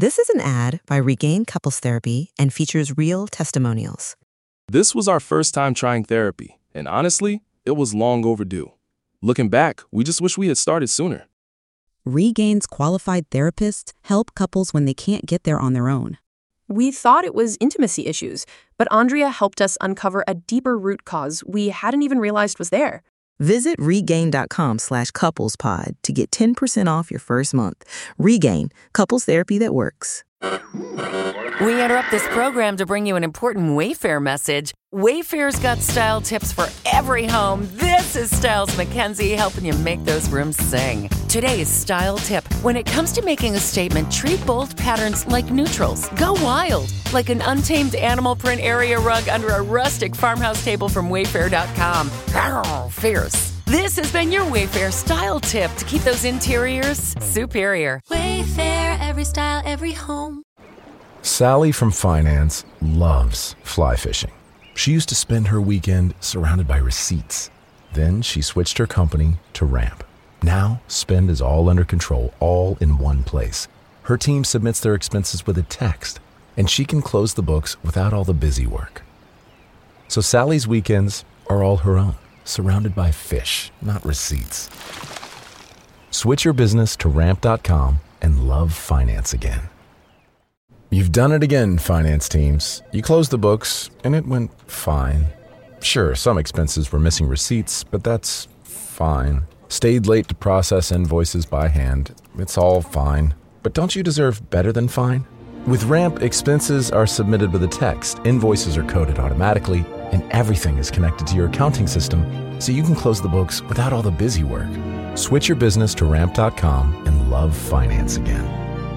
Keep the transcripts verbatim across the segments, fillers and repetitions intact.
This is an ad by Regain Couples Therapy and features real testimonials. This was our first time trying therapy, and honestly, it was long overdue. Looking back, we just wish we had started sooner. Regain's qualified therapists help couples when they can't get there on their own. We thought it was intimacy issues, but Andrea helped us uncover a deeper root cause we hadn't even realized was there. Visit regain.com slash couplespod to get ten percent off your first month. Regain, couples therapy that works. We interrupt this program to bring you an important Wayfair message. Wayfair's got style tips for every home. This is Styles McKenzie helping you make those rooms sing. Today's style tip. When it comes to making a statement, treat bold patterns like neutrals. Go wild, like an untamed animal print area rug under a rustic farmhouse table from Wayfair dot com. Arr, fierce. This has been your Wayfair style tip to keep those interiors superior. Wayfair, every style, every home. Sally from finance loves fly fishing. She used to spend her weekend surrounded by receipts. Then she switched her company to Ramp. Now, spend is all under control, all in one place. Her team submits their expenses with a text, and she can close the books without all the busy work. So Sally's weekends are all her own, surrounded by fish, not receipts. Switch your business to ramp dot com and love finance again. You've done it again, finance teams. You closed the books, and it went fine. Sure, some expenses were missing receipts, but that's fine. Stayed late to process invoices by hand. It's all fine. But don't you deserve better than fine? With Ramp, expenses are submitted with a text, invoices are coded automatically, and everything is connected to your accounting system, so you can close the books without all the busy work. Switch your business to ramp dot com and love finance again.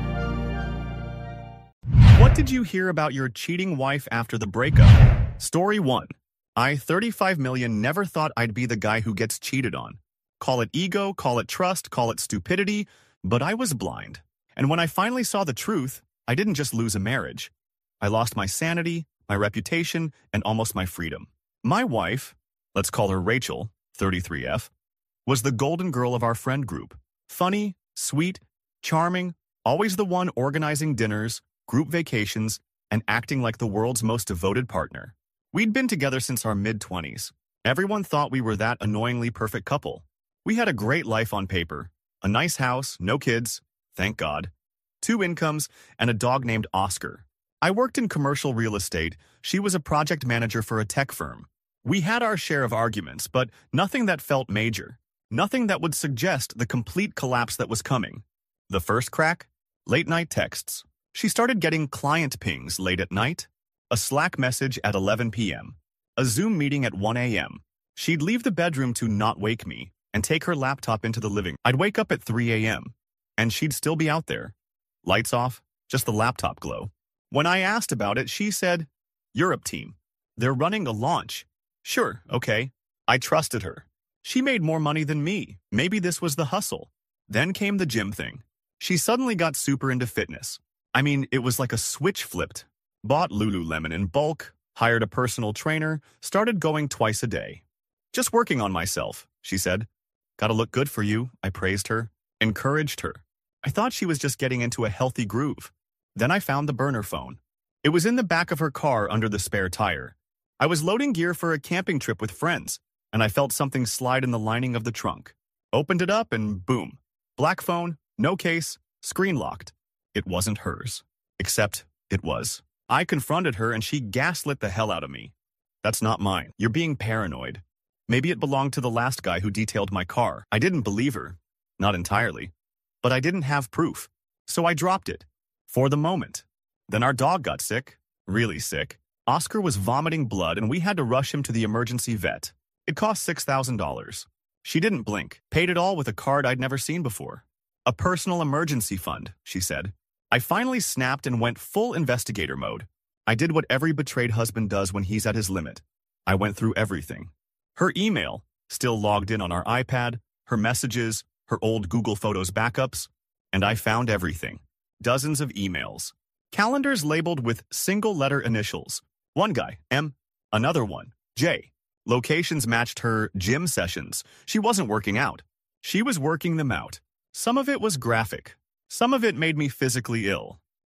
What did you hear about your cheating wife after the breakup? Story one. I, thirty-five million, never thought I'd be the guy who gets cheated on. Call it ego, call it trust, call it stupidity, but I was blind. And when I finally saw the truth, I didn't just lose a marriage. I lost my sanity, my reputation, and almost my freedom. My wife, let's call her Rachel, thirty-three F, was the golden girl of our friend group. Funny, sweet, charming, always the one organizing dinners, group vacations, and acting like the world's most devoted partner. We'd been together since our mid-twenties. Everyone thought we were that annoyingly perfect couple. We had a great life on paper. A nice house, no kids, thank God. Two incomes, and a dog named Oscar. I worked in commercial real estate. She was a project manager for a tech firm. We had our share of arguments, but nothing that felt major. Nothing that would suggest the complete collapse that was coming. The first crack? Late-night texts. She started getting client pings late at night, a Slack message at eleven p.m., a Zoom meeting at one a.m. She'd leave the bedroom to not wake me and take her laptop into the living. I'd wake up at three a.m., and she'd still be out there. Lights off, just the laptop glow. When I asked about it, she said, Europe team. They're running a launch. Sure, okay. I trusted her. She made more money than me. Maybe this was the hustle. Then came the gym thing. She suddenly got super into fitness. I mean, it was like a switch flipped. Bought Lululemon in bulk, hired a personal trainer, started going twice a day. Just working on myself, she said. Gotta look good for you, I praised her, encouraged her. I thought she was just getting into a healthy groove. Then I found the burner phone. It was in the back of her car under the spare tire. I was loading gear for a camping trip with friends, and I felt something slide in the lining of the trunk. Opened it up and boom. Black phone, no case, screen locked. It wasn't hers. Except it was. I confronted her and she gaslit the hell out of me. That's not mine. You're being paranoid. Maybe it belonged to the last guy who detailed my car. I didn't believe her. Not entirely. But I didn't have proof. So I dropped it. For the moment. Then our dog got sick. Really sick. Oscar was vomiting blood and we had to rush him to the emergency vet. It cost six thousand dollars. She didn't blink. Paid it all with a card I'd never seen before. A personal emergency fund, she said. I finally snapped and went full investigator mode. I did what every betrayed husband does when he's at his limit. I went through everything. Her email, still logged in on our iPad, her messages, her old Google Photos backups, and I found everything. Dozens of emails. Calendars labeled with single-letter initials. One guy, M. Another one, J. Locations matched her gym sessions. She wasn't working out. She was working them out. Some of it was graphic. Some of it made me physically ill.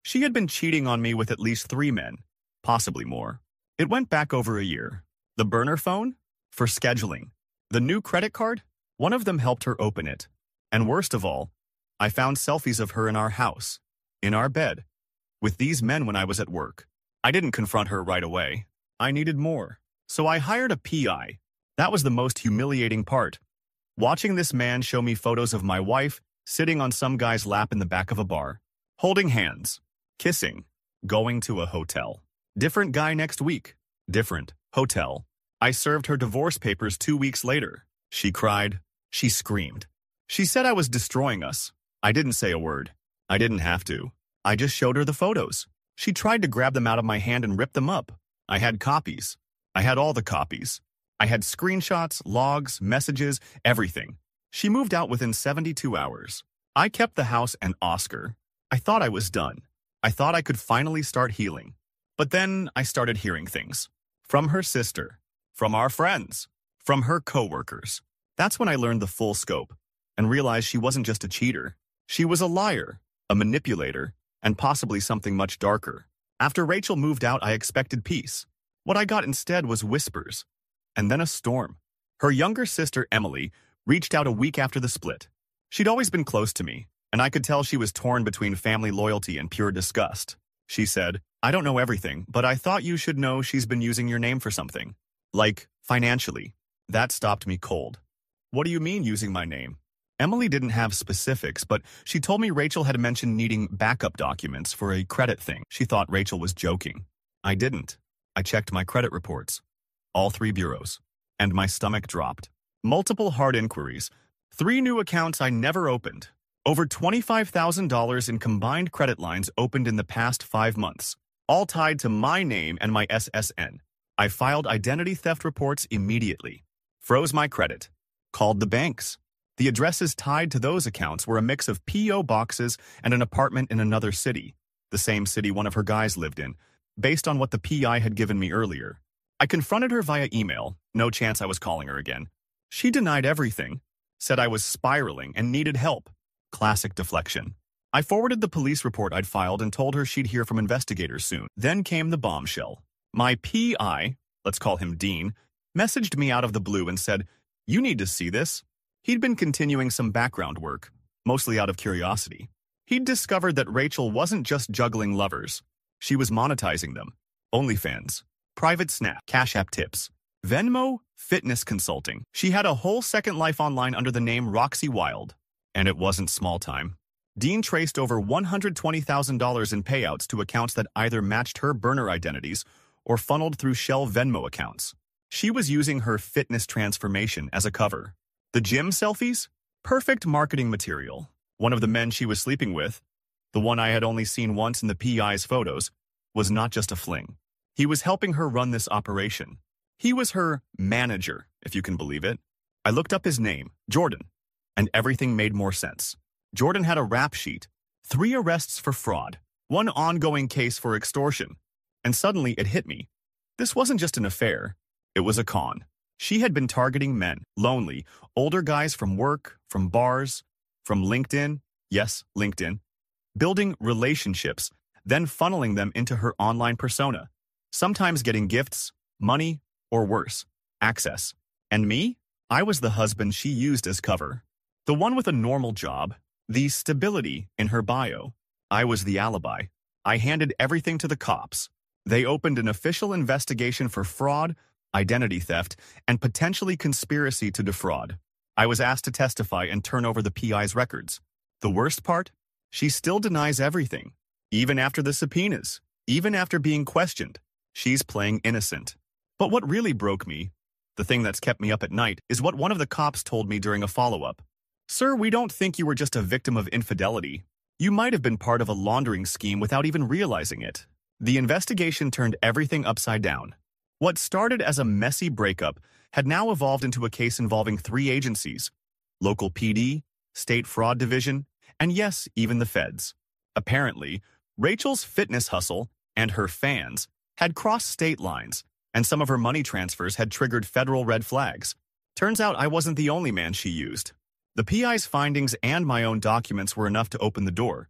She had been cheating on me with at least three men, possibly more. It went back over a year. The burner phone? For scheduling. The new credit card? One of them helped her open it. And worst of all, I found selfies of her in our house, in our bed, with these men when I was at work. I didn't confront her right away. I needed more. So I hired a P I. That was the most humiliating part. Watching this man show me photos of my wife sitting on some guy's lap in the back of a bar, holding hands, kissing, going to a hotel. Different guy next week. Different hotel. I served her divorce papers two weeks later. She cried. She screamed. She said I was destroying us. I didn't say a word. I didn't have to. I just showed her the photos. She tried to grab them out of my hand and rip them up. I had copies. I had all the copies. I had screenshots, logs, messages, everything. She moved out within seventy-two hours. I kept the house and Oscar. I thought I was done. I thought I could finally start healing. But then I started hearing things. From her sister. From our friends. From her coworkers. That's when I learned the full scope and realized she wasn't just a cheater. She was a liar, a manipulator, and possibly something much darker. After Rachel moved out, I expected peace. What I got instead was whispers. And then a storm. Her younger sister, Emily, reached out a week after the split. She'd always been close to me, and I could tell she was torn between family loyalty and pure disgust. She said, I don't know everything, but I thought you should know she's been using your name for something. Like, financially. That stopped me cold. What do you mean using my name? Emily didn't have specifics, but she told me Rachel had mentioned needing backup documents for a credit thing. She thought Rachel was joking. I didn't. I checked my credit reports. All three bureaus. And my stomach dropped. Multiple hard inquiries. Three new accounts I never opened. Over twenty-five thousand dollars in combined credit lines opened in the past five months. All tied to my name and my S S N. I filed identity theft reports immediately. Froze my credit. Called the banks. The addresses tied to those accounts were a mix of P O boxes and an apartment in another city, the same city one of her guys lived in, based on what the P I had given me earlier. I confronted her via email, no chance I was calling her again. She denied everything, said I was spiraling and needed help. Classic deflection. I forwarded the police report I'd filed and told her she'd hear from investigators soon. Then came the bombshell. My P I, let's call him Dean, messaged me out of the blue and said, "You need to see this." He'd been continuing some background work, mostly out of curiosity. He'd discovered that Rachel wasn't just juggling lovers. She was monetizing them. OnlyFans, Private Snap, Cash App tips, Venmo, fitness consulting. She had a whole second life online under the name Roxy Wild. And it wasn't small time. Dean traced over one hundred twenty thousand dollars in payouts to accounts that either matched her burner identities or funneled through Shell Venmo accounts. She was using her fitness transformation as a cover. The gym selfies? Perfect marketing material. One of the men she was sleeping with, the one I had only seen once in the P I's photos, was not just a fling. He was helping her run this operation. He was her manager, if you can believe it. I looked up his name, Jordan, and everything made more sense. Jordan had a rap sheet, three arrests for fraud, one ongoing case for extortion. And suddenly it hit me. This wasn't just an affair. It was a con. She had been targeting men, lonely, older guys from work, from bars, from LinkedIn, yes, LinkedIn, building relationships, then funneling them into her online persona, sometimes getting gifts, money, or worse, access. And me? I was the husband she used as cover. The one with a normal job, the stability in her bio. I was the alibi. I handed everything to the cops. They opened an official investigation for fraud, identity theft, and potentially conspiracy to defraud. I was asked to testify and turn over the P I's records. The worst part? She still denies everything. Even after the subpoenas. Even after being questioned. She's playing innocent. But what really broke me, the thing that's kept me up at night, is what one of the cops told me during a follow-up. "Sir, we don't think you were just a victim of infidelity. You might have been part of a laundering scheme without even realizing it." The investigation turned everything upside down. What started as a messy breakup had now evolved into a case involving three agencies, local P D, state fraud division, and yes, even the feds. Apparently, Rachel's fitness hustle and her fans had crossed state lines, and some of her money transfers had triggered federal red flags. Turns out I wasn't the only man she used. The P I's findings and my own documents were enough to open the door.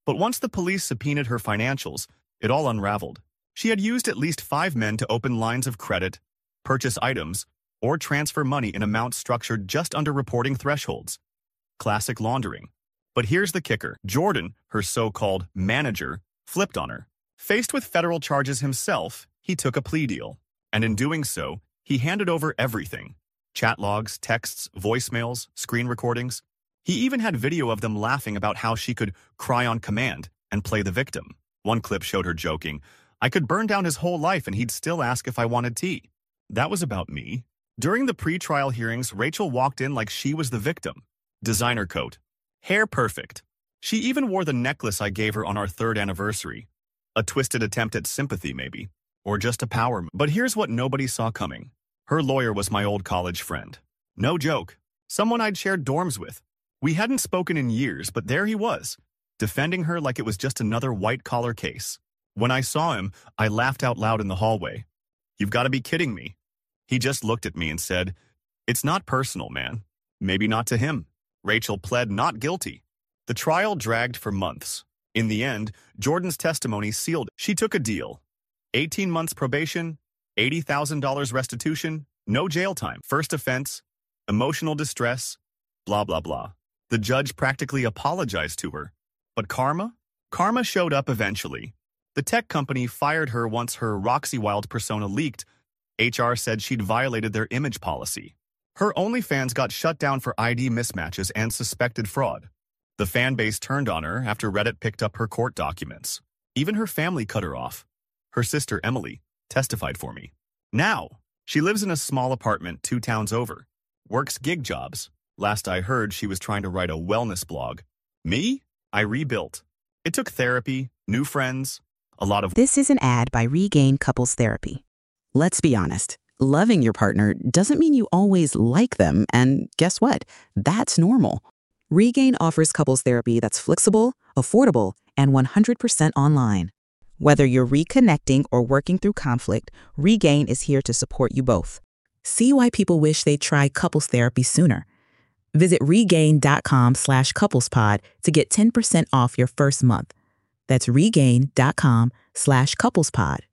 But once the police subpoenaed her financials, it all unraveled. She had used at least five men to open lines of credit, purchase items, or transfer money in amounts structured just under reporting thresholds. Classic laundering. But here's the kicker. Jordan, her so-called manager, flipped on her. Faced with federal charges himself, he took a plea deal. And in doing so, he handed over everything. Chat logs, texts, voicemails, screen recordings. He even had video of them laughing about how she could cry on command and play the victim. One clip showed her joking, "I could burn down his whole life and he'd still ask if I wanted tea." That was about me. During the pre-trial hearings, Rachel walked in like she was the victim. Designer coat. Hair perfect. She even wore the necklace I gave her on our third anniversary. A twisted attempt at sympathy, maybe. Or just a power move. But here's what nobody saw coming. Her lawyer was my old college friend. No joke. Someone I'd shared dorms with. We hadn't spoken in years, but there he was, defending her like it was just another white-collar case. When I saw him, I laughed out loud in the hallway. "You've got to be kidding me." He just looked at me and said, "It's not personal, man." Maybe not to him. Rachel pled not guilty. The trial dragged for months. In the end, Jordan's testimony sealed it. She took a deal. eighteen months probation, eighty thousand dollars restitution, no jail time. First offense, emotional distress, blah, blah, blah. The judge practically apologized to her. But karma? Karma showed up eventually. The tech company fired her once her Roxy Wild persona leaked. H R said she'd violated their image policy. Her OnlyFans got shut down for I D mismatches and suspected fraud. The fan base turned on her after Reddit picked up her court documents. Even her family cut her off. Her sister, Emily, testified for me. Now, she lives in a small apartment two towns over. Works gig jobs. Last I heard, she was trying to write a wellness blog. Me? I rebuilt. It took therapy, new friends, a lot of... This is an ad by Regain Couples Therapy. Let's be honest. Loving your partner doesn't mean you always like them, and guess what? That's normal. Regain offers couples therapy that's flexible, affordable, and one hundred percent online. Whether you're reconnecting or working through conflict, Regain is here to support you both. See why people wish they'd try couples therapy sooner. Visit regain.com slash couplespod to get ten percent off your first month. That's regain.com slash couplespod.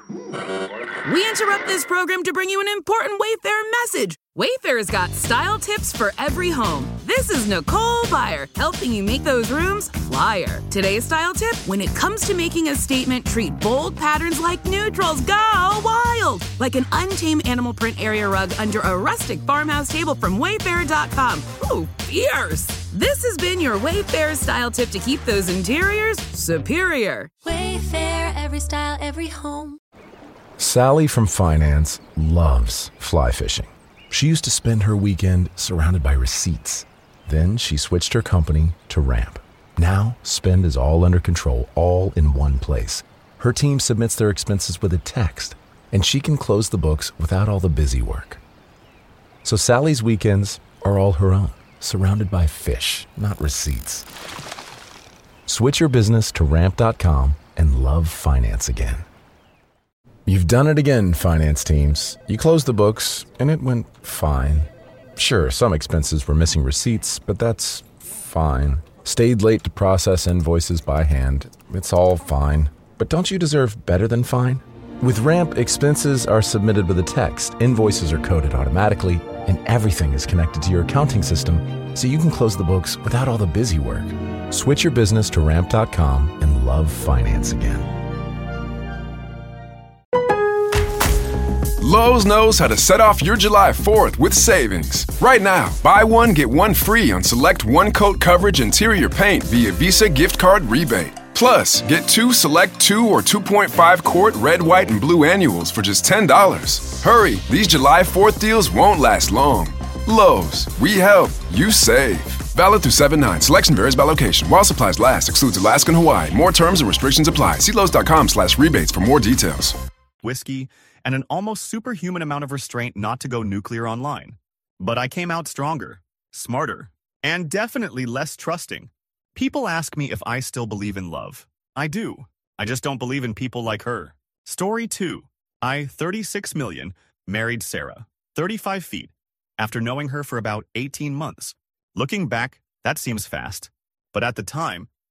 We interrupt this program to bring you an important Wayfair message. Wayfair's got style tips for every home. This is Nicole Byer, helping you make those rooms flyer. Today's style tip: when it comes to making a statement, treat bold patterns like neutrals. Go wild! Like an untamed animal print area rug under a rustic farmhouse table from wayfair dot com. Ooh, fierce! This has been your Wayfair style tip to keep those interiors superior. Wayfair, every style, every home. Sally from finance loves fly fishing. She used to spend her weekend surrounded by receipts. Then she switched her company to Ramp. Now, spend is all under control, all in one place. Her team submits their expenses with a text, and she can close the books without all the busy work. So Sally's weekends are all her own, surrounded by fish, not receipts. Switch your business to ramp dot com and love finance again. You've done it again, finance teams. You closed the books, and it went fine. Sure, some expenses were missing receipts, but that's fine. Stayed late to process invoices by hand. It's all fine. But don't you deserve better than fine? With Ramp, expenses are submitted with a text, invoices are coded automatically, and everything is connected to your accounting system, so you can close the books without all the busy work. Switch your business to ramp dot com and love finance again. Lowe's knows how to set off your July fourth with savings. Right now, buy one, get one free on select one-coat coverage interior paint via Visa gift card rebate. Plus, get two select two or two point five quart red, white, and blue annuals for just ten dollars. Hurry, these July fourth deals won't last long. Lowe's, we help, you save. Valid through seven nine. Selection varies by location. While supplies last, excludes Alaska and Hawaii. More terms and restrictions apply. See Lowe's dot com slash rebates for more details. Whiskey, and an almost superhuman amount of restraint not to go nuclear online. But I came out stronger, smarter, and definitely less trusting. People ask me if I still believe in love. I do. I just don't believe in people like her. Story two. I, thirty-six million, married Sarah, thirty-five feet, after knowing her for about eighteen months. Looking back, that seems fast. But at the time,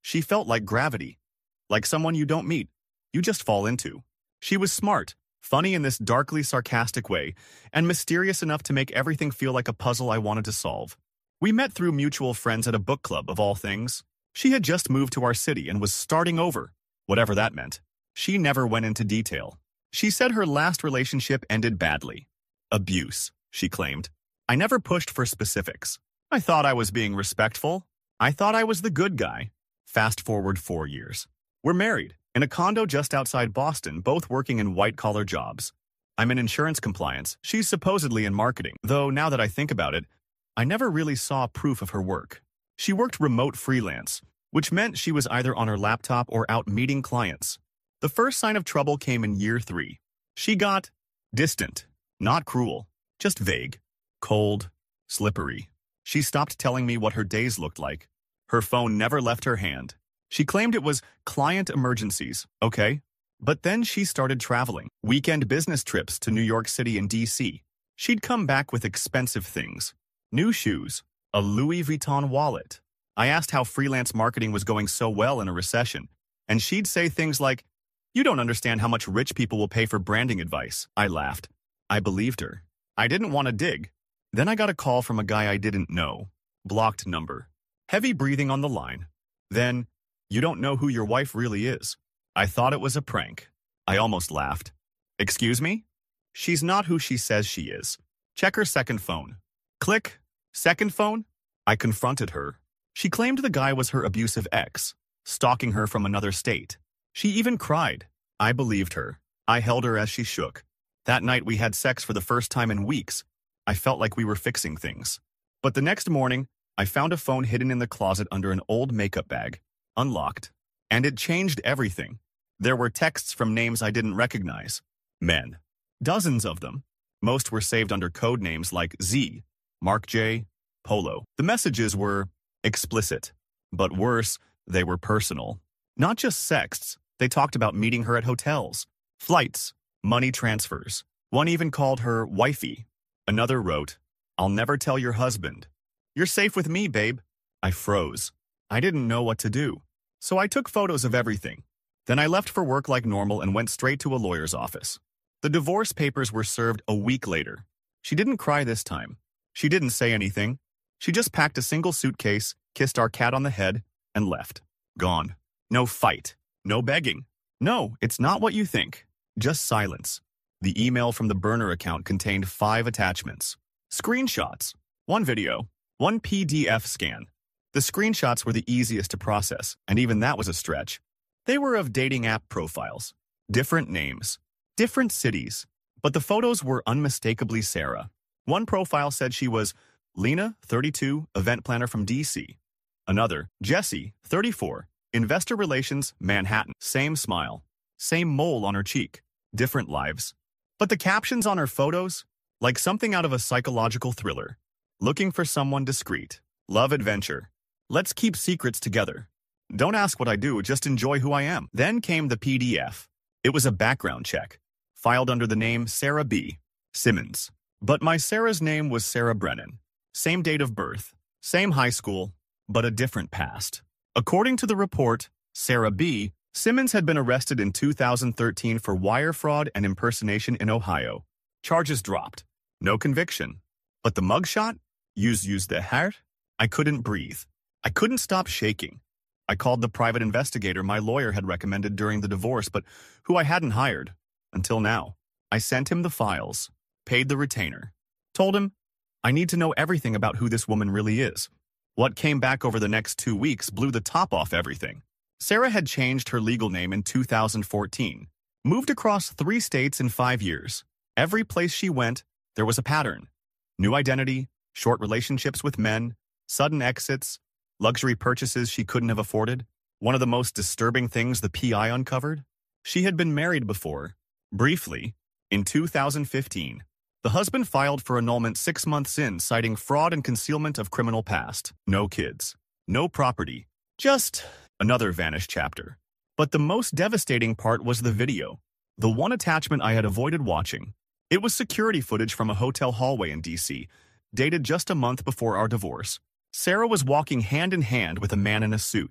She felt like gravity, like someone you don't meet, you just fall into. She was smart, funny in this darkly sarcastic way, and mysterious enough to make everything feel like a puzzle I wanted to solve. We met through mutual friends at a book club, of all things. She had just moved to our city and was starting over, whatever that meant. She never went into detail. She said her last relationship ended badly. Abuse, she claimed. I never pushed for specifics. I thought I was being respectful. I thought I was the good guy. Fast forward four years. We're married, in a condo just outside Boston, both working in white-collar jobs. I'm in insurance compliance. She's supposedly in marketing, though now that I think about it, I never really saw proof of her work. She worked remote freelance, which meant she was either on her laptop or out meeting clients. The first sign of trouble came in year three. She got distant, not cruel, just vague, cold, slippery. She stopped telling me what her days looked like. Her phone never left her hand. She claimed it was client emergencies, okay? But then she started traveling, weekend business trips to New York City and D C. She'd come back with expensive things. New shoes, a Louis Vuitton wallet. I asked how freelance marketing was going so well in a recession, and she'd say things like, "You don't understand how much rich people will pay for branding advice." I laughed. I believed her. I didn't want to dig. Then I got a call from a guy I didn't know. Blocked number. Heavy breathing on the line. Then, "You don't know who your wife really is." I thought it was a prank. I almost laughed. "Excuse me? She's not who she says she is. Check her second phone." Click. Second phone? I confronted her. She claimed the guy was her abusive ex, stalking her from another state. She even cried. I believed her. I held her as she shook. That night we had sex for the first time in weeks. I felt like we were fixing things. But the next morning, I found a phone hidden in the closet under an old makeup bag, unlocked. And it changed everything. There were texts from names I didn't recognize. Men. Dozens of them. Most were saved under code names like Z, Mark J, Polo. The messages were explicit. But worse, they were personal. Not just sex. They talked about meeting her at hotels, flights, money transfers. One even called her wifey. Another wrote, "I'll never tell your husband. You're safe with me, babe." I froze. I didn't know what to do. So I took photos of everything. Then I left for work like normal and went straight to a lawyer's office. The divorce papers were served a week later. She didn't cry this time. She didn't say anything. She just packed a single suitcase, kissed our cat on the head, and left. Gone. No fight. No begging. No, it's not what you think. Just silence. The email from the burner account contained five attachments. Screenshots. One video. One P D F scan. The screenshots were the easiest to process, and even that was a stretch. They were of dating app profiles. Different names. Different cities. But the photos were unmistakably Sarah. One profile said she was Lena, thirty-two, event planner from D C. Another, Jessie, thirty-four, investor relations, Manhattan. Same smile. Same mole on her cheek. Different lives. But the captions on her photos? Like something out of a psychological thriller. Looking for someone discreet. Love adventure. Let's keep secrets together. Don't ask what I do, just enjoy who I am. Then came the P D F. It was a background check. Filed under the name Sarah B. Simmons. But my Sarah's name was Sarah Brennan. Same date of birth. Same high school. But a different past. According to the report, Sarah B. Simmons had been arrested in two thousand thirteen for wire fraud and impersonation in Ohio. Charges dropped. No conviction. But the mugshot? Use use the heart? I couldn't breathe. I couldn't stop shaking. I called the private investigator my lawyer had recommended during the divorce, but who I hadn't hired. Until now. I sent him the files. Paid the retainer. Told him, I need to know everything about who this woman really is. What came back over the next two weeks blew the top off everything. Sarah had changed her legal name in two thousand fourteen. Moved across three states in five years. Every place she went, there was a pattern. New identity, short relationships with men, sudden exits, luxury purchases she couldn't have afforded. One of the most disturbing things the P I uncovered? She had been married before, briefly, in two thousand fifteen. The husband filed for annulment six months in, citing fraud and concealment of criminal past. No kids. No property. Just another vanished chapter. But the most devastating part was the video. The one attachment I had avoided watching. It was security footage from a hotel hallway in D C, dated just a month before our divorce. Sarah was walking hand in hand with a man in a suit.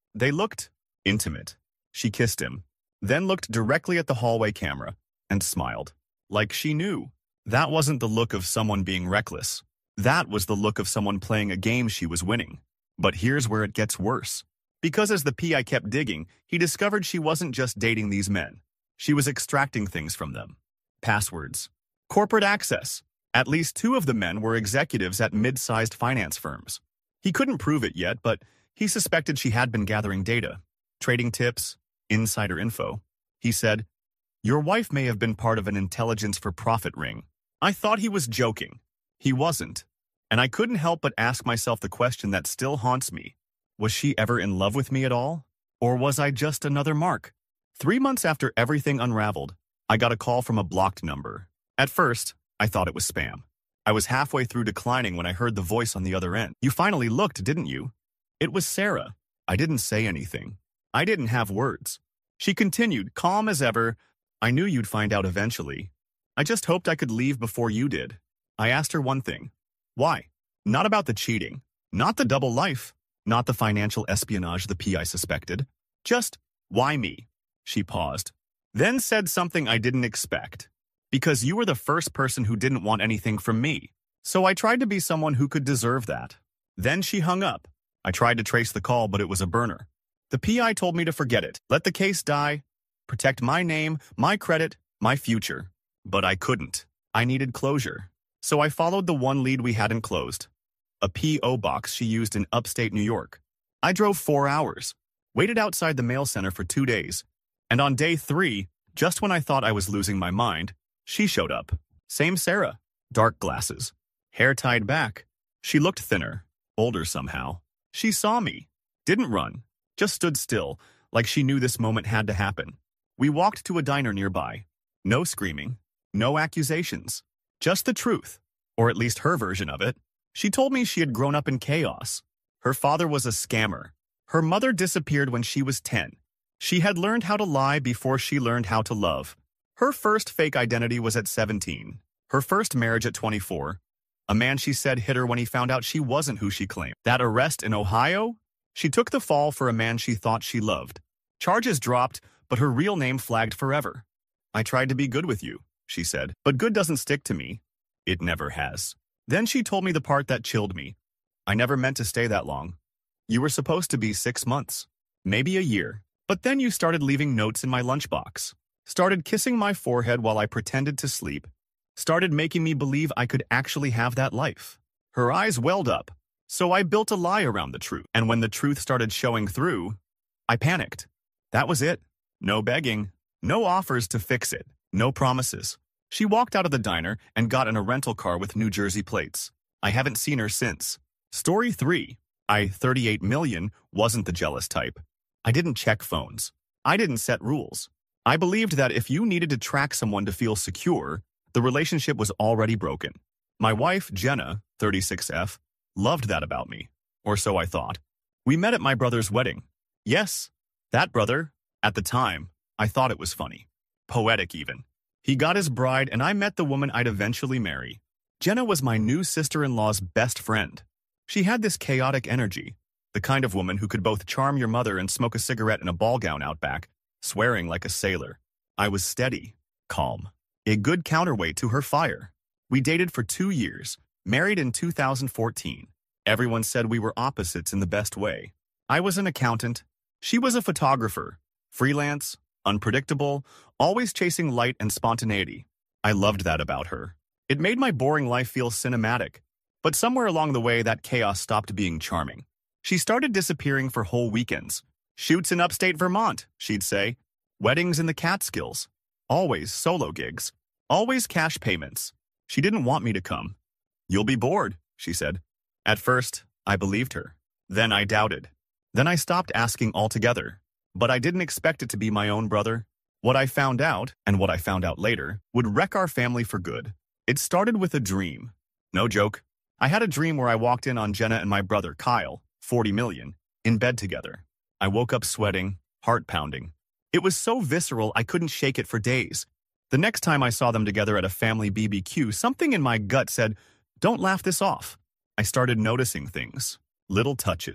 They looked intimate. She kissed him, then looked directly at the hallway camera and smiled, like she knew. That wasn't the look of someone being reckless. That was the look of someone playing a game she was winning. But here's where it gets worse. Because as the P I kept digging, he discovered she wasn't just dating these men. She was extracting things from them. Passwords. Corporate access. At least two of the men were executives at mid-sized finance firms. He couldn't prove it yet, but he suspected she had been gathering data, trading tips, insider info. He said, "Your wife may have been part of an intelligence for profit ring." I thought he was joking. He wasn't. And I couldn't help but ask myself the question that still haunts me. Was she ever in love with me at all? Or was I just another mark? Three months after everything unraveled, I got a call from a blocked number. At first, I thought it was spam. I was halfway through declining when I heard the voice on the other end. "You finally looked, didn't you?" It was Sarah. I didn't say anything. I didn't have words. She continued, calm as ever. "I knew you'd find out eventually. I just hoped I could leave before you did." I asked her one thing. Why? Not about the cheating. Not the double life. Not the financial espionage the P I suspected. Just, why me? She paused. Then said something I didn't expect. "Because you were the first person who didn't want anything from me. So I tried to be someone who could deserve that." Then she hung up. I tried to trace the call, but it was a burner. The P I told me to forget it. Let the case die. Protect my name, my credit, my future. But I couldn't. I needed closure. So I followed the one lead we hadn't closed. A P O box she used in upstate New York. I drove four hours. Waited outside the mail center for two days. And on day three, just when I thought I was losing my mind, she showed up. Same Sarah. Dark glasses. Hair tied back. She looked thinner. Older somehow. She saw me. Didn't run. Just stood still, like she knew this moment had to happen. We walked to a diner nearby. No screaming. No accusations. Just the truth. Or at least her version of it. She told me she had grown up in chaos. Her father was a scammer. Her mother disappeared when she was ten. She had learned how to lie before she learned how to love. Her first fake identity was at seventeen. Her first marriage at twenty-four. A man she said hit her when he found out she wasn't who she claimed. That arrest in Ohio? She took the fall for a man she thought she loved. Charges dropped, but her real name flagged forever. "I tried to be good with you," she said, "but good doesn't stick to me. It never has." Then she told me the part that chilled me. "I never meant to stay that long. You were supposed to be six months, maybe a year. But then you started leaving notes in my lunchbox. Started kissing my forehead while I pretended to sleep. Started making me believe I could actually have that life." Her eyes welled up. So I built a lie around the truth. And when the truth started showing through, I panicked. That was it. No begging. No offers to fix it. No promises. She walked out of the diner and got in a rental car with New Jersey plates. I haven't seen her since. Story three. I, thirty-eight million, wasn't the jealous type. I didn't check phones. I didn't set rules. I believed that if you needed to track someone to feel secure, the relationship was already broken. My wife, Jenna, thirty-six F, loved that about me. Or so I thought. We met at my brother's wedding. Yes, that brother. At the time, I thought it was funny. Poetic even. He got his bride and I met the woman I'd eventually marry. Jenna was my new sister-in-law's best friend. She had this chaotic energy, the kind of woman who could both charm your mother and smoke a cigarette in a ball gown out back, swearing like a sailor. I was steady, calm, a good counterweight to her fire. We dated for two years, married in two thousand fourteen. Everyone said we were opposites in the best way. I was an accountant. She was a photographer, freelance, unpredictable, always chasing light and spontaneity. I loved that about her. It made my boring life feel cinematic. But somewhere along the way, that chaos stopped being charming. She started disappearing for whole weekends. Shoots in upstate Vermont, she'd say. Weddings in the Catskills. Always solo gigs. Always cash payments. She didn't want me to come. You'll be bored, she said. At first, I believed her. Then I doubted. Then I stopped asking altogether. But I didn't expect it to be my own brother. What I found out, and what I found out later, would wreck our family for good. It started with a dream. No joke. I had a dream where I walked in on Jenna and my brother, Kyle, forty million, in bed together. I woke up sweating, heart pounding. It was so visceral I couldn't shake it for days. The next time I saw them together at a family B B Q, something in my gut said, don't laugh this off. I started noticing things, little touches.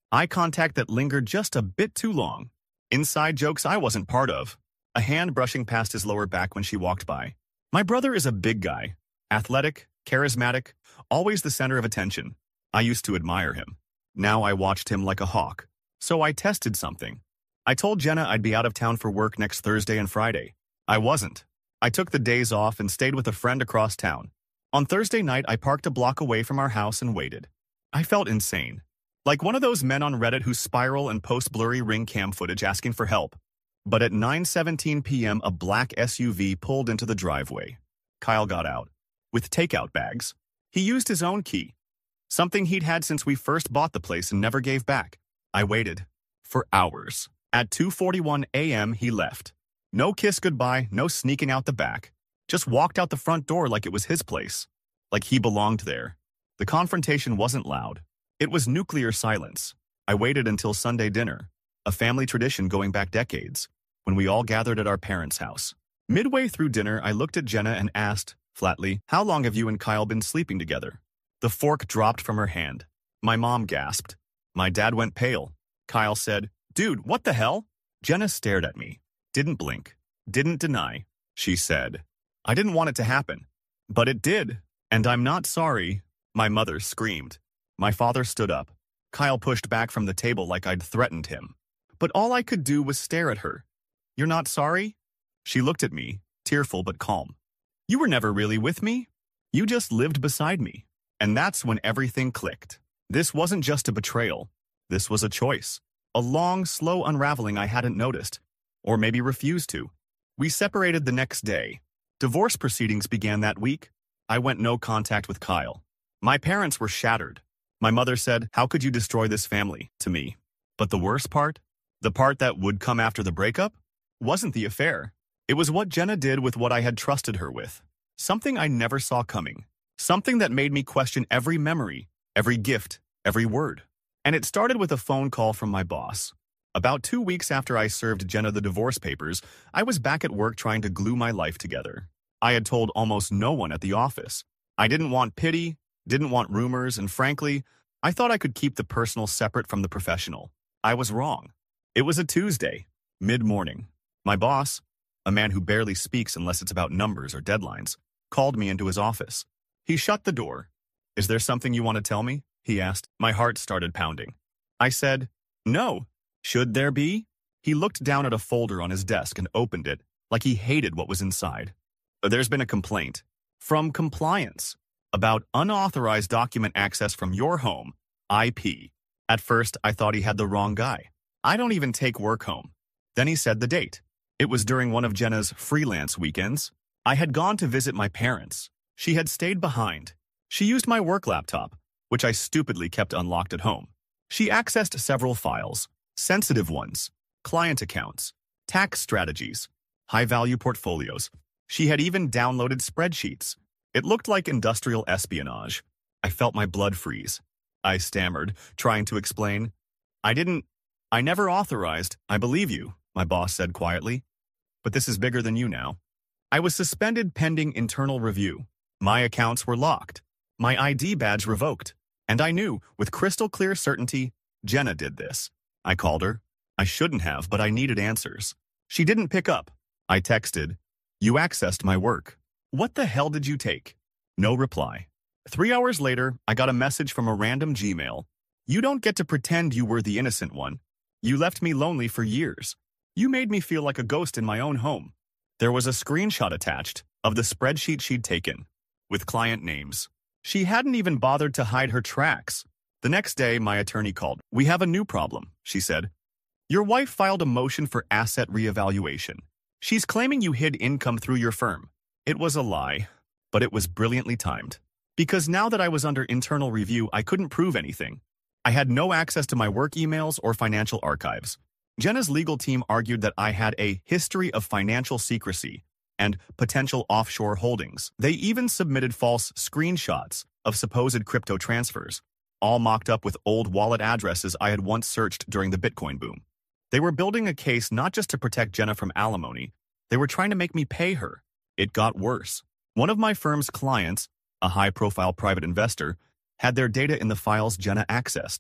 Eye contact that lingered just a bit too long. Inside jokes I wasn't part of. A hand brushing past his lower back when she walked by. My brother is a big guy. Athletic, charismatic, always the center of attention. I used to admire him. Now I watched him like a hawk. So I tested something. I told Jenna I'd be out of town for work next Thursday and Friday. I wasn't. I took the days off and stayed with a friend across town. On Thursday night, I parked a block away from our house and waited. I felt insane. Like one of those men on Reddit who spiral and post blurry ring cam footage asking for help. But at nine seventeen p m, a black S U V pulled into the driveway. Kyle got out. With takeout bags. He used his own key. Something he'd had since we first bought the place and never gave back. I waited. For hours. At two forty-one a m he left. No kiss goodbye, no sneaking out the back. Just walked out the front door like it was his place. Like he belonged there. The confrontation wasn't loud. It was nuclear silence. I waited until Sunday dinner, a family tradition going back decades, when we all gathered at our parents' house. Midway through dinner, I looked at Jenna and asked, flatly, how long have you and Kyle been sleeping together? The fork dropped from her hand. My mom gasped. My dad went pale. Kyle said, dude, what the hell? Jenna stared at me. Didn't blink. Didn't deny. She said, I didn't want it to happen. But it did. And I'm not sorry. My mother screamed. My father stood up. Kyle pushed back from the table like I'd threatened him. But all I could do was stare at her. You're not sorry? She looked at me, tearful but calm. You were never really with me. You just lived beside me. And that's when everything clicked. This wasn't just a betrayal. This was a choice. A long, slow unraveling I hadn't noticed. Or maybe refused to. We separated the next day. Divorce proceedings began that week. I went no contact with Kyle. My parents were shattered. My mother said, how could you destroy this family, to me? But the worst part, the part that would come after the breakup, wasn't the affair. It was what Jenna did with what I had trusted her with. Something I never saw coming. Something that made me question every memory, every gift, every word. And it started with a phone call from my boss. About two weeks after I served Jenna the divorce papers, I was back at work trying to glue my life together. I had told almost no one at the office. I didn't want pity, didn't want rumors, and frankly, I thought I could keep the personal separate from the professional. I was wrong. It was a Tuesday, mid-morning. My boss, a man who barely speaks unless it's about numbers or deadlines, called me into his office. He shut the door. Is there something you want to tell me? He asked. My heart started pounding. I said, no. Should there be? He looked down at a folder on his desk and opened it like he hated what was inside. There's been a complaint from compliance about unauthorized document access from your home, I P. At first, I thought he had the wrong guy. I don't even take work home. Then he said the date. It was during one of Jenna's freelance weekends. I had gone to visit my parents. She had stayed behind. She used my work laptop, which I stupidly kept unlocked at home. She accessed several files, sensitive ones, client accounts, tax strategies, high-value portfolios. She had even downloaded spreadsheets. It looked like industrial espionage. I felt my blood freeze. I stammered, trying to explain. I didn't... I never authorized. I believe you, my boss said quietly. But this is bigger than you now. I was suspended pending internal review. My accounts were locked. My I D badge revoked. And I knew, with crystal clear certainty, Jenna did this. I called her. I shouldn't have, but I needed answers. She didn't pick up. I texted, you accessed my work. What the hell did you take? No reply. Three hours later, I got a message from a random Gmail. You don't get to pretend you were the innocent one. You left me lonely for years. You made me feel like a ghost in my own home. There was a screenshot attached of the spreadsheet she'd taken, with client names. She hadn't even bothered to hide her tracks. The next day, my attorney called. We have a new problem, she said. Your wife filed a motion for asset reevaluation. She's claiming you hid income through your firm. It was a lie, but it was brilliantly timed. Because now that I was under internal review, I couldn't prove anything. I had no access to my work emails or financial archives. Jenna's legal team argued that I had a history of financial secrecy and potential offshore holdings. They even submitted false screenshots of supposed crypto transfers, all mocked up with old wallet addresses I had once searched during the Bitcoin boom. They were building a case not just to protect Jenna from alimony, they were trying to make me pay her. It got worse. One of my firm's clients, a high-profile private investor, had their data in the files Jenna accessed.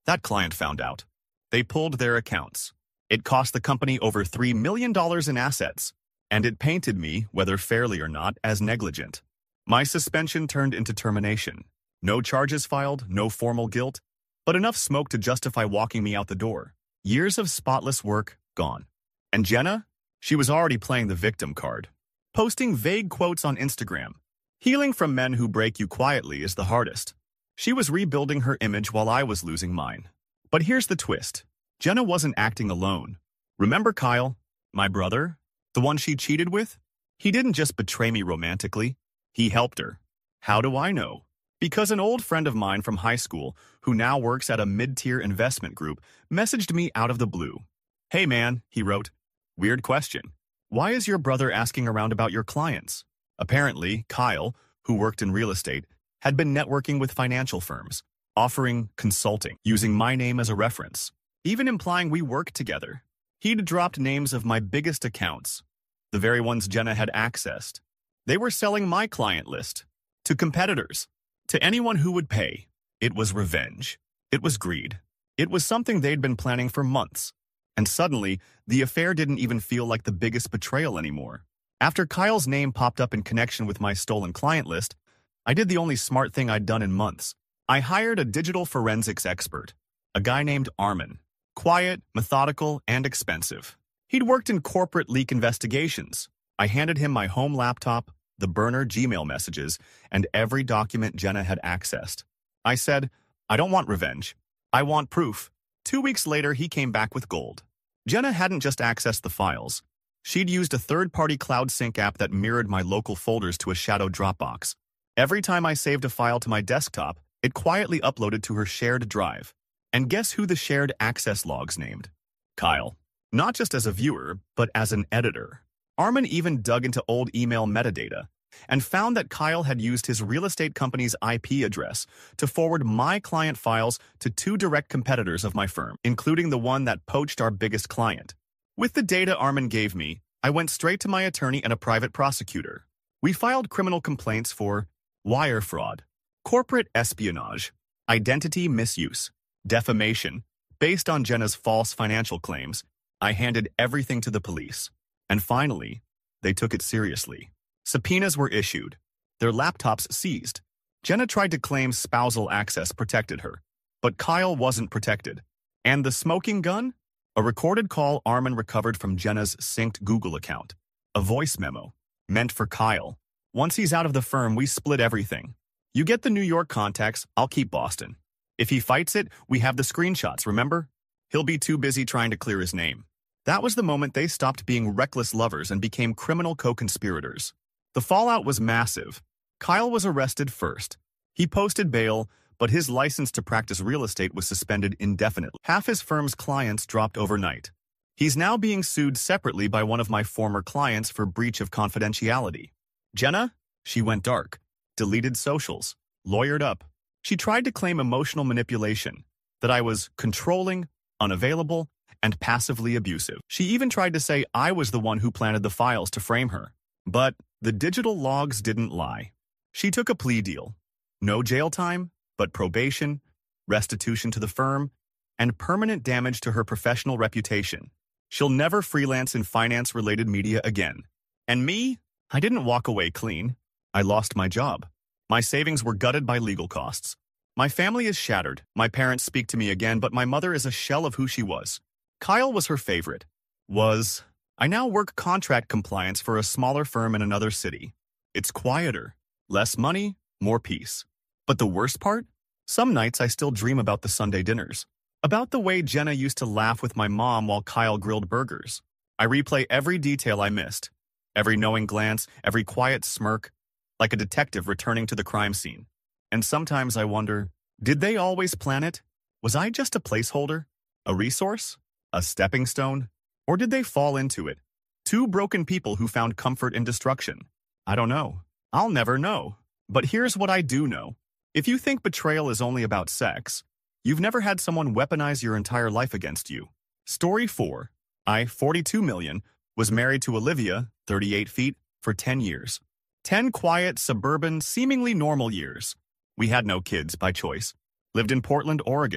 That client found out. They pulled their accounts. It cost the company over three million dollars in assets, and it painted me, whether fairly or not, as negligent. My suspension turned into termination. No charges filed, no formal guilt, but enough smoke to justify walking me out the door. Years of spotless work gone. And Jenna? She was already playing the victim card, posting vague quotes on Instagram. Healing from men who break you quietly is the hardest. She was rebuilding her image while I was losing mine. But here's the twist. Jenna wasn't acting alone. Remember Kyle, my brother? The one she cheated with? He didn't just betray me romantically. He helped her. How do I know? Because an old friend of mine from high school, who now works at a mid-tier investment group, messaged me out of the blue. "Hey man," he wrote. "Weird question. Why is your brother asking around about your clients?" Apparently, Kyle, who worked in real estate, had been networking with financial firms, offering consulting, using my name as a reference, even implying we worked together. He'd dropped names of my biggest accounts, the very ones Jenna had accessed. They were selling my client list to competitors, to anyone who would pay. It was revenge. It was greed. It was something they'd been planning for months. And suddenly, the affair didn't even feel like the biggest betrayal anymore. After Kyle's name popped up in connection with my stolen client list, I did the only smart thing I'd done in months. I hired a digital forensics expert, a guy named Armin. Quiet, methodical, and expensive. He'd worked in corporate leak investigations. I handed him my home laptop, the burner Gmail messages, and every document Jenna had accessed. I said, "I don't want revenge. I want proof." Two weeks later, he came back with gold. Jenna hadn't just accessed the files. She'd used a third-party cloud sync app that mirrored my local folders to a shadow Dropbox. Every time I saved a file to my desktop, it quietly uploaded to her shared drive. And guess who the shared access logs named? Kyle. Not just as a viewer, but as an editor. Armin even dug into old email metadata and found that Kyle had used his real estate company's I P address to forward my client files to two direct competitors of my firm, including the one that poached our biggest client. With the data Armin gave me, I went straight to my attorney and a private prosecutor. We filed criminal complaints for wire fraud, corporate espionage, identity misuse, defamation. Based on Jenna's false financial claims, I handed everything to the police. And finally, they took it seriously. Subpoenas were issued, their laptops seized. Jenna tried to claim spousal access protected her, but Kyle wasn't protected. And the smoking gun? A recorded call Armin recovered from Jenna's synced Google account. A voice memo, meant for Kyle. "Once he's out of the firm, we split everything. You get the New York contacts, I'll keep Boston. If he fights it, we have the screenshots, remember? He'll be too busy trying to clear his name." That was the moment they stopped being reckless lovers and became criminal co-conspirators. The fallout was massive. Kyle was arrested first. He posted bail, but his license to practice real estate was suspended indefinitely. Half his firm's clients dropped overnight. He's now being sued separately by one of my former clients for breach of confidentiality. Jenna? She went dark, deleted socials, lawyered up. She tried to claim emotional manipulation, that I was controlling, unavailable, and passively abusive. She even tried to say I was the one who planted the files to frame her. But the digital logs didn't lie. She took a plea deal. No jail time, but probation, restitution to the firm, and permanent damage to her professional reputation. She'll never freelance in finance-related media again. And me? I didn't walk away clean. I lost my job. My savings were gutted by legal costs. My family is shattered. My parents speak to me again, but my mother is a shell of who she was. Kyle was her favorite. Was. I now work contract compliance for a smaller firm in another city. It's quieter. Less money, more peace. But the worst part? Some nights I still dream about the Sunday dinners. About the way Jenna used to laugh with my mom while Kyle grilled burgers. I replay every detail I missed. Every knowing glance, every quiet smirk, like a detective returning to the crime scene. And sometimes I wonder, did they always plan it? Was I just a placeholder? A resource? A stepping stone? Or did they fall into it? Two broken people who found comfort in destruction. I don't know. I'll never know. But here's what I do know. If you think betrayal is only about sex, you've never had someone weaponize your entire life against you. Story four. I, forty-two million, was married to Olivia, thirty-eight feet, for ten years. Ten quiet, suburban, seemingly normal years. We had no kids by choice. Lived in Portland, Oregon.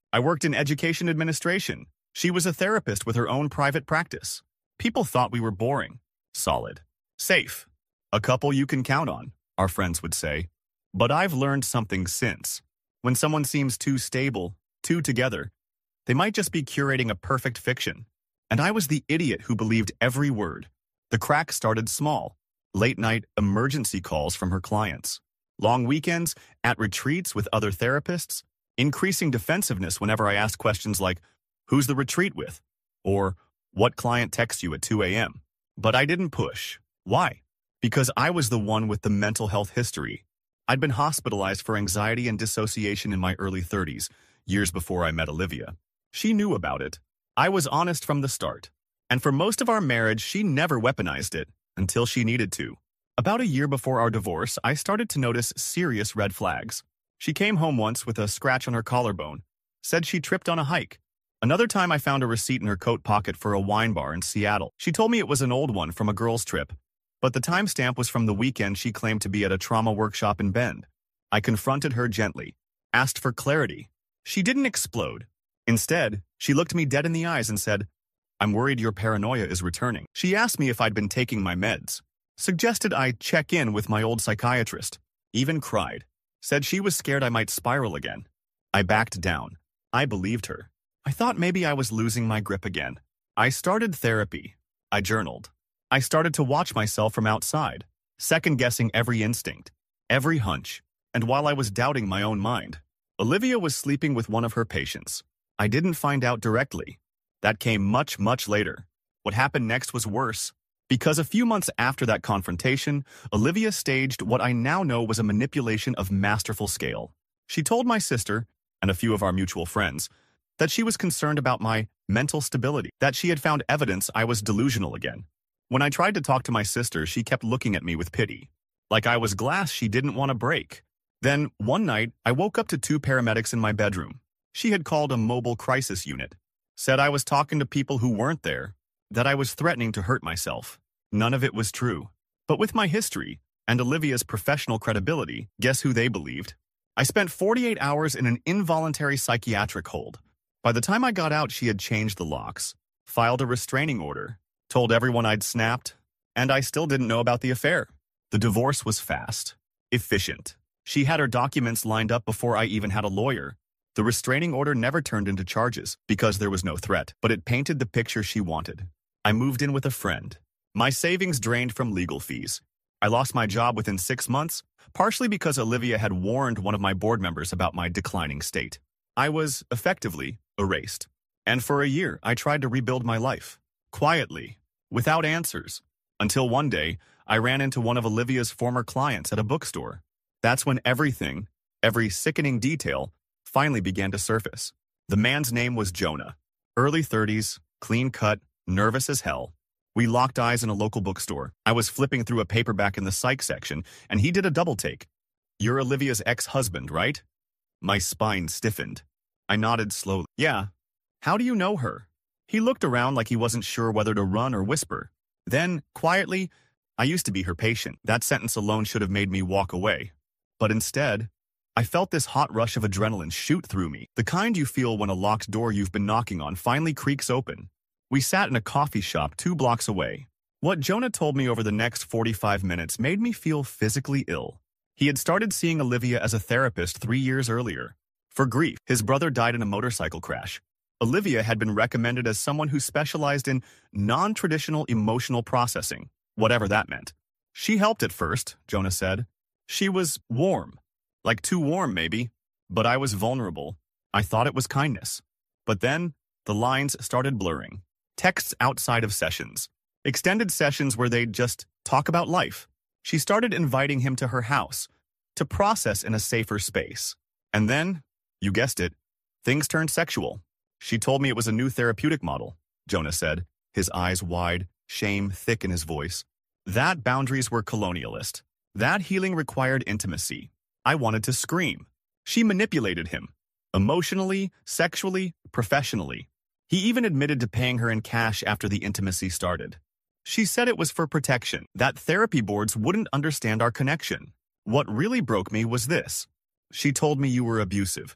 I worked in education administration. She was a therapist with her own private practice. People thought we were boring, solid, safe. A couple you can count on, our friends would say. But I've learned something since. When someone seems too stable, too together, they might just be curating a perfect fiction. And I was the idiot who believed every word. The crack started small. Late-night emergency calls from her clients. Long weekends at retreats with other therapists. Increasing defensiveness whenever I asked questions like, who's the retreat with? Or, what client texts you at two a m? But I didn't push. Why? Because I was the one with the mental health history. I'd been hospitalized for anxiety and dissociation in my early thirties, years before I met Olivia. She knew about it. I was honest from the start. And for most of our marriage, she never weaponized it, until she needed to. About a year before our divorce, I started to notice serious red flags. She came home once with a scratch on her collarbone, said she tripped on a hike. Another time I found a receipt in her coat pocket for a wine bar in Seattle. She told me it was an old one from a girls' trip, but the timestamp was from the weekend she claimed to be at a trauma workshop in Bend. I confronted her gently, asked for clarity. She didn't explode. Instead, she looked me dead in the eyes and said, I'm worried your paranoia is returning. She asked me if I'd been taking my meds, suggested I check in with my old psychiatrist, even cried, said she was scared I might spiral again. I backed down. I believed her. I thought maybe I was losing my grip again. I started therapy. I journaled. I started to watch myself from outside, second-guessing every instinct, every hunch, and while I was doubting my own mind, Olivia was sleeping with one of her patients. I didn't find out directly. That came much, much later. What happened next was worse, because a few months after that confrontation, Olivia staged what I now know was a manipulation of masterful scale. She told my sister, and a few of our mutual friends, that she was concerned about my mental stability, that she had found evidence I was delusional again. When I tried to talk to my sister, she kept looking at me with pity, like I was glass she didn't want to break. Then, one night, I woke up to two paramedics in my bedroom. She had called a mobile crisis unit, said I was talking to people who weren't there, that I was threatening to hurt myself. None of it was true. But with my history and Olivia's professional credibility, guess who they believed? I spent forty-eight hours in an involuntary psychiatric hold. By the time I got out, she had changed the locks, filed a restraining order, told everyone I'd snapped, and I still didn't know about the affair. The divorce was fast, efficient. She had her documents lined up before I even had a lawyer. The restraining order never turned into charges because there was no threat, but it painted the picture she wanted. I moved in with a friend. My savings drained from legal fees. I lost my job within six months, partially because Olivia had warned one of my board members about my declining state. I was, effectively, erased. And for a year, I tried to rebuild my life. Quietly, without answers. Until one day, I ran into one of Olivia's former clients at a bookstore. That's when everything, every sickening detail, finally began to surface. The man's name was Jonah. Early thirties, clean-cut, nervous as hell. We locked eyes in a local bookstore. I was flipping through a paperback in the psych section, and he did a double-take. You're Olivia's ex-husband, right? My spine stiffened. I nodded slowly. Yeah. How do you know her? He looked around like he wasn't sure whether to run or whisper. Then, quietly, I used to be her patient. That sentence alone should have made me walk away. But instead, I felt this hot rush of adrenaline shoot through me, the kind you feel when a locked door you've been knocking on finally creaks open. We sat in a coffee shop two blocks away. What Jonah told me over the next forty-five minutes made me feel physically ill. He had started seeing Olivia as a therapist three years earlier. For grief, his brother died in a motorcycle crash. Olivia had been recommended as someone who specialized in non-traditional emotional processing, whatever that meant. She helped at first, Jonah said. She was warm. Like too warm, maybe. But I was vulnerable. I thought it was kindness. But then, the lines started blurring. Texts outside of sessions. Extended sessions where they'd just talk about life. She started inviting him to her house, to process in a safer space. And then, you guessed it, things turned sexual. She told me it was a new therapeutic model, Jonah said, his eyes wide, shame thick in his voice. That boundaries were colonialist. That healing required intimacy. I wanted to scream. She manipulated him. Emotionally, sexually, professionally. He even admitted to paying her in cash after the intimacy started. She said it was for protection, that therapy boards wouldn't understand our connection. What really broke me was this. She told me you were abusive.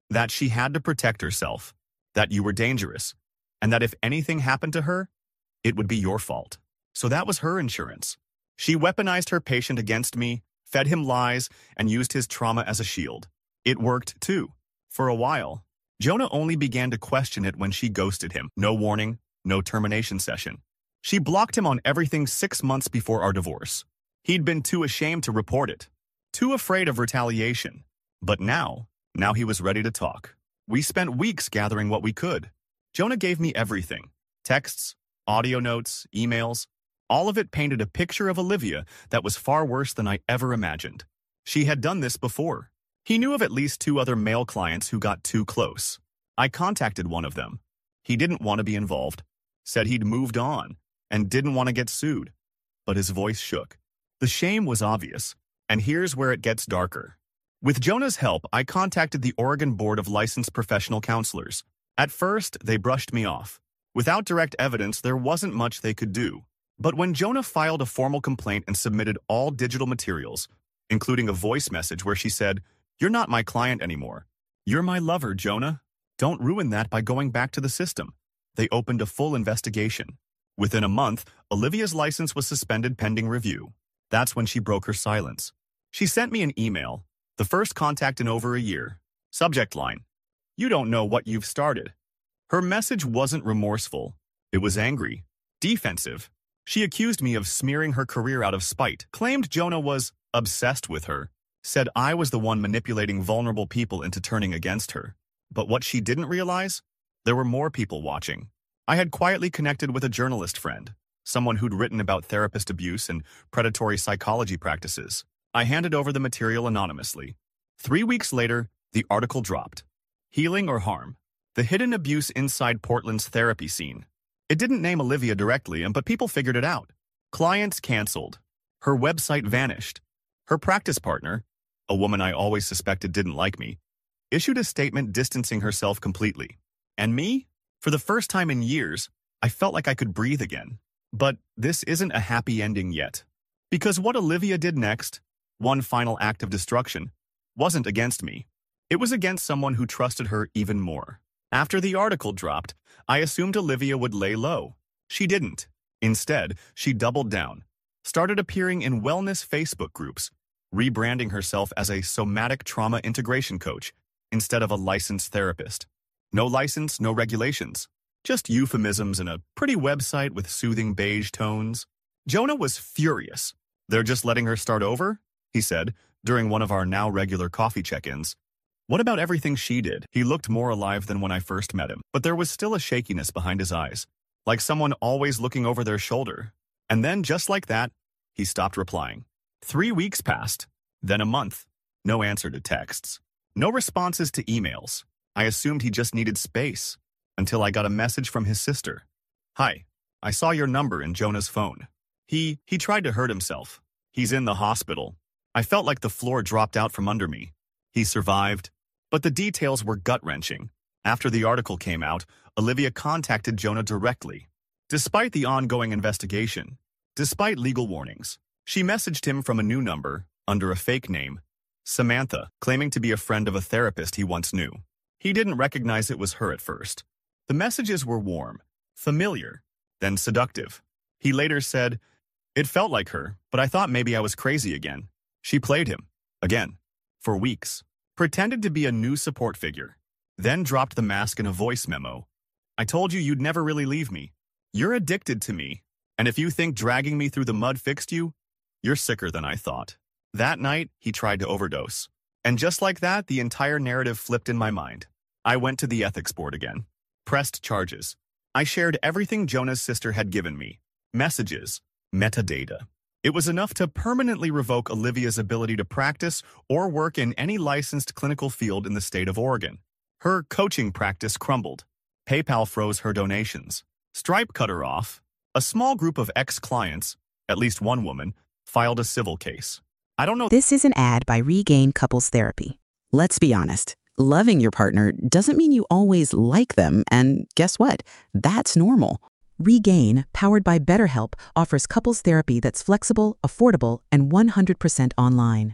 that she had to protect herself, that you were dangerous, and that if anything happened to her, it would be your fault. So that was her insurance. She weaponized her patient against me, fed him lies, and used his trauma as a shield. It worked, too. For a while, Jonah only began to question it when she ghosted him. No warning, no termination session. She blocked him on everything six months before our divorce. He'd been too ashamed to report it, too afraid of retaliation. But now, now he was ready to talk. We spent weeks gathering what we could. Jonah gave me everything. Texts, audio notes, emails. All of it painted a picture of Olivia that was far worse than I ever imagined. She had done this before. He knew of at least two other male clients who got too close. I contacted one of them. He didn't want to be involved, said he'd moved on, and didn't want to get sued. But his voice shook. The shame was obvious, and here's where it gets darker. With Jonah's help, I contacted the Oregon Board of Licensed Professional Counselors. At first, they brushed me off. Without direct evidence, there wasn't much they could do. But when Jonah filed a formal complaint and submitted all digital materials, including a voice message where she said, "You're not my client anymore. You're my lover, Jonah. Don't ruin that by going back to the system." They opened a full investigation. Within a month, Olivia's license was suspended pending review. That's when she broke her silence. She sent me an email, the first contact in over a year. Subject line: "You don't know what you've started." Her message wasn't remorseful. It was angry, defensive. She accused me of smearing her career out of spite, claimed Jonah was obsessed with her, said I was the one manipulating vulnerable people into turning against her. But what she didn't realize? There were more people watching. I had quietly connected with a journalist friend, someone who'd written about therapist abuse and predatory psychology practices. I handed over the material anonymously. Three weeks later, the article dropped. Healing or Harm? The hidden abuse inside Portland's therapy scene. It didn't name Olivia directly, but people figured it out. Clients canceled. Her website vanished. Her practice partner, a woman I always suspected didn't like me, issued a statement distancing herself completely. And me? For the first time in years, I felt like I could breathe again. But this isn't a happy ending yet. Because what Olivia did next, one final act of destruction, wasn't against me. It was against someone who trusted her even more. After the article dropped, I assumed Olivia would lay low. She didn't. Instead, she doubled down, started appearing in wellness Facebook groups, rebranding herself as a somatic trauma integration coach instead of a licensed therapist. No license, no regulations. Just euphemisms and a pretty website with soothing beige tones. Jonah was furious. "They're just letting her start over?" he said during one of our now regular coffee check-ins. "What about everything she did?" He looked more alive than when I first met him, but there was still a shakiness behind his eyes, like someone always looking over their shoulder. And then, just like that, he stopped replying. Three weeks passed, then a month. No answer to texts. No responses to emails. I assumed he just needed space, until I got a message from his sister. "Hi, I saw your number in Jonah's phone. He, he tried to hurt himself. He's in the hospital." I felt like the floor dropped out from under me. He survived, but the details were gut-wrenching. After the article came out, Olivia contacted Jonah directly. Despite the ongoing investigation, despite legal warnings, she messaged him from a new number, under a fake name, Samantha, claiming to be a friend of a therapist he once knew. He didn't recognize it was her at first. The messages were warm, familiar, then seductive. He later said, "It felt like her, but I thought maybe I was crazy again." She played him, again, for weeks, pretended to be a new support figure, then dropped the mask in a voice memo. "I told you you'd never really leave me. You're addicted to me, and if you think dragging me through the mud fixed you, you're sicker than I thought." That night, he tried to overdose. And just like that, the entire narrative flipped in my mind. I went to the ethics board again, pressed charges. I shared everything Jonah's sister had given me, messages, metadata. It was enough to permanently revoke Olivia's ability to practice or work in any licensed clinical field in the state of Oregon. Her coaching practice crumbled. PayPal froze her donations. Stripe cut her off. A small group of ex-clients, at least one woman, filed a civil case. I don't know. This is an ad by Regain Couples Therapy. Let's be honest. Loving your partner doesn't mean you always like them, and guess what? That's normal. Regain, powered by BetterHelp, offers couples therapy that's flexible, affordable, and one hundred percent online.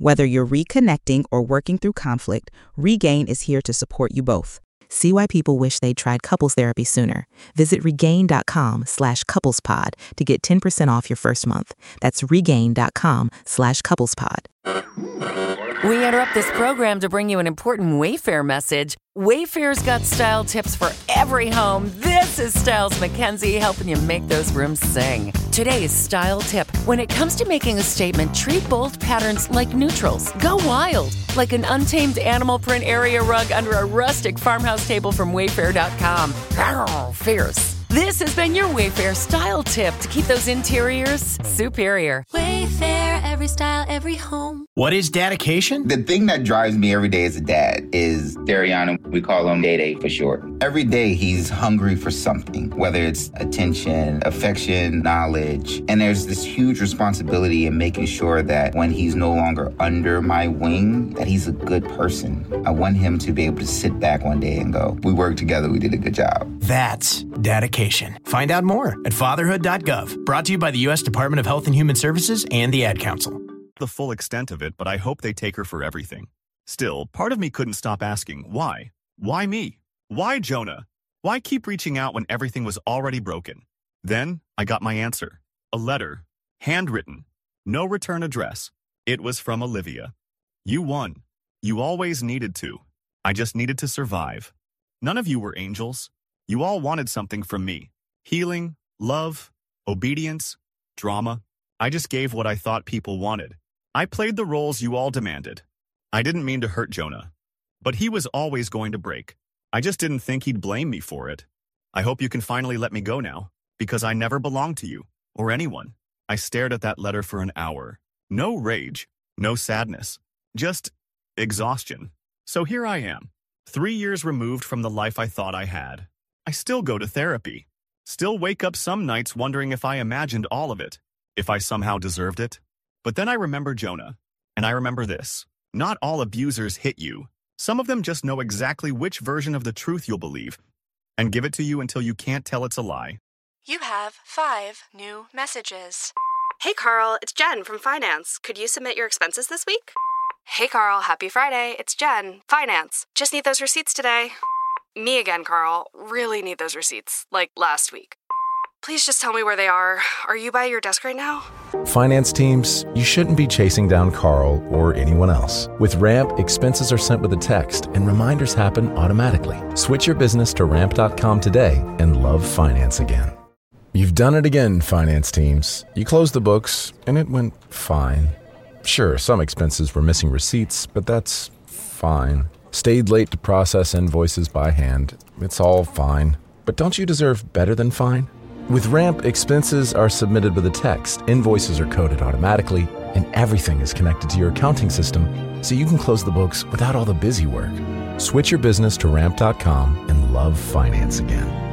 Whether you're reconnecting or working through conflict, Regain is here to support you both. See why people wish they'd tried couples therapy sooner. Visit regain.com slash couplespod to get ten percent off your first month. That's regain.com slash couplespod. We interrupt this program to bring you an important Wayfair message. Wayfair's got style tips for every home. This is Styles McKenzie helping you make those rooms sing. Today's style tip. When it comes to making a statement, treat bold patterns like neutrals. Go wild, like an untamed animal print area rug under a rustic farmhouse table from Wayfair dot com. Arr, fierce. This has been your Wayfair style tip to keep those interiors superior. Wayfair, every style, every home. What is dedication? The thing that drives me every day as a dad is Dariana. We call him Day Day for short. Every day he's hungry for something, whether it's attention, affection, knowledge. And there's this huge responsibility in making sure that when he's no longer under my wing, that he's a good person. I want him to be able to sit back one day and go, we worked together, we did a good job. That's dedication. Find out more at fatherhood dot gov. Brought to you by the U S Department of Health and Human Services and the Ad Council. The full extent of it, but I hope they take her for everything. Still, part of me couldn't stop asking, why? Why me? Why Jonah? Why keep reaching out when everything was already broken? Then I got my answer. A letter. Handwritten. No return address. It was from Olivia. You won. You always needed to. I just needed to survive. None of you were angels. You all wanted something from me. Healing, love, obedience, drama. I just gave what I thought people wanted. I played the roles you all demanded. I didn't mean to hurt Jonah, but he was always going to break. I just didn't think he'd blame me for it. I hope you can finally let me go now, because I never belonged to you, or anyone. I stared at that letter for an hour. No rage, no sadness, just exhaustion. So here I am, three years removed from the life I thought I had. I still go to therapy, still wake up some nights wondering if I imagined all of it, if I somehow deserved it. But then I remember Jonah, and I remember this. Not all abusers hit you. Some of them just know exactly which version of the truth you'll believe, and give it to you until you can't tell it's a lie. You have five new messages. Hey Carl, it's Jen from Finance. Could you submit your expenses this week? Hey Carl, happy Friday. It's Jen, Finance. Just need those receipts today. Me again, Carl. Really need those receipts, like last week. Please just tell me where they are. Are you by your desk right now? Finance teams, you shouldn't be chasing down Carl or anyone else. With Ramp, expenses are sent with a text and reminders happen automatically. Switch your business to ramp dot com today and love finance again. You've done it again, finance teams. You closed the books and it went fine. Sure, some expenses were missing receipts, but that's fine. Stayed late to process invoices by hand. It's all fine. But don't you deserve better than fine? With Ramp, expenses are submitted with a text, invoices are coded automatically, and everything is connected to your accounting system, so you can close the books without all the busy work. Switch your business to ramp dot com and love finance again.